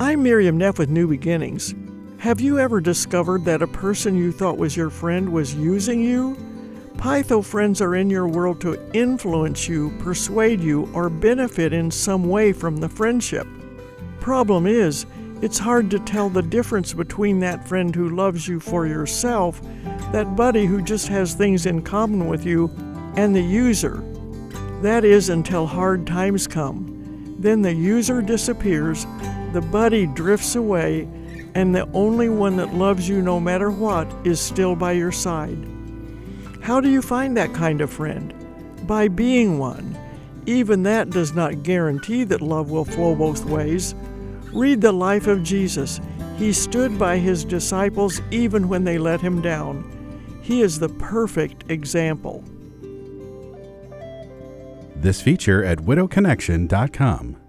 I'm Miriam Neff with New Beginnings. Have you ever discovered that a person you thought was your friend was using you? Pytho friends are in your world to influence you, persuade you, or benefit in some way from the friendship. Problem is, it's hard to tell the difference between that friend who loves you for yourself, that buddy who just has things in common with you, and the user. That is until hard times come. Then the user disappears, the buddy drifts away, and the only one that loves you no matter what is still by your side. How do you find that kind of friend? By being one. Even that does not guarantee that love will flow both ways. Read the life of Jesus. He stood by his disciples even when they let him down. He is the perfect example. This feature at widowconnection.com.